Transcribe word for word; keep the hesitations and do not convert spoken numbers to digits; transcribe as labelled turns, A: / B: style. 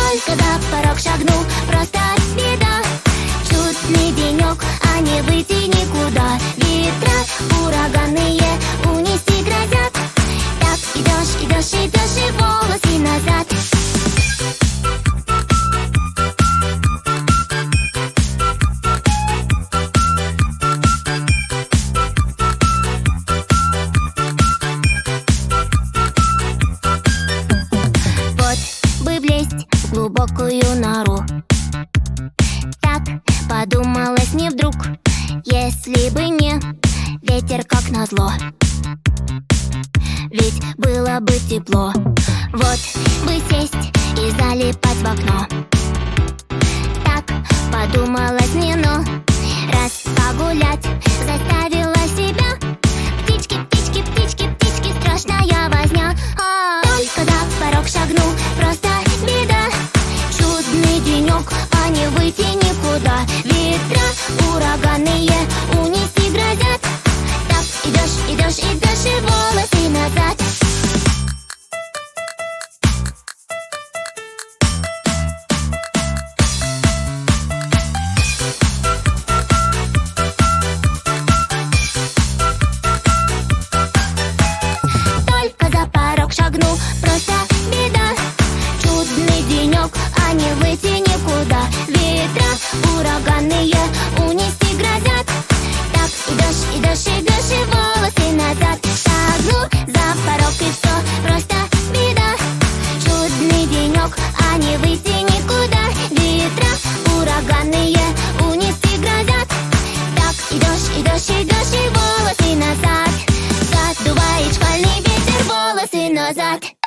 A: Только за порог шагнул, просто беда. Чудный денек, а не выйти никуда. Ветра ураганные унести грозят. Так идешь, идешь, идешь и волосы назад. В глубокую нору. Так подумалось мне вдруг, если бы не ветер, как назло. Ведь было бы тепло. Вот бы сесть и залипать в окно. Так подумалось мне, но раз погулять заставила себя. Птички, птички, птички, птички, страшная возня. А, только за порог шагнул, просто беда. Чудный денек, а не выйти никуда. Ветра ураганные унести грозят. Так идешь, идешь, идешь и волосы назад. Только за порог шагнул, просто беда. Чудный денек, а не выйти никуда. Ветра ураганные унести грозят. Так идешь, идешь, идешь и волосы назад. Шагну за порог и все, просто беда. Чудный денек, а не выйти никуда. Ветра ураганные унести грозят. Так идешь, идешь, идешь и волосы назад. Задувает шквальный ветер, волосы назад.